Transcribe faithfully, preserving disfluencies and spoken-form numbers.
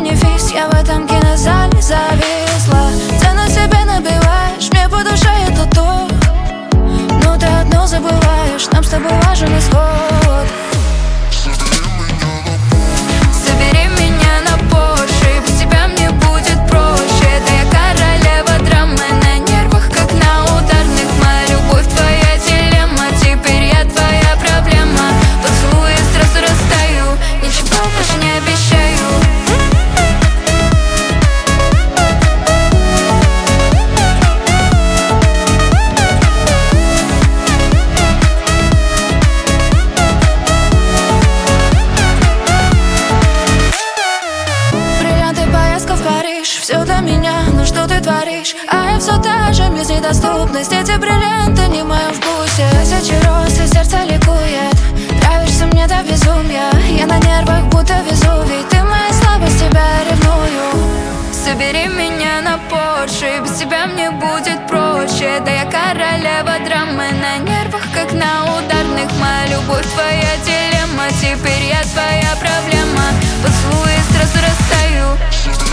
бенефис, я в этом кинозале зависла. Цену себе набиваешь, мне по душе это то. Но ты одно забываешь, нам с тобой важен исход. Забери меня на Порше, без тебя мне будет проще. Да я королева драмы, на нервах, как на ударных. Моя любовь, твоя дилемма, теперь я твоя проблема. Поцелуй, я сразу растаю, ничего больше не обещаю. Все для меня, но что ты творишь? А я все та же, мне недоступность. Эти бриллианты не в моем вкусе. Тысячи роз, и сердце ликует. Нравишься мне до безумия. Я на нервах, будто Везувий. Ты моя слабость, тебя ревную. Собери меня на Порше, без тебя мне будет проще. Да я королева драмы, на нервах, как на ударных. Моя любовь, твоя дилемма, теперь я твоя проблема. Поцелуй, сразу растаю.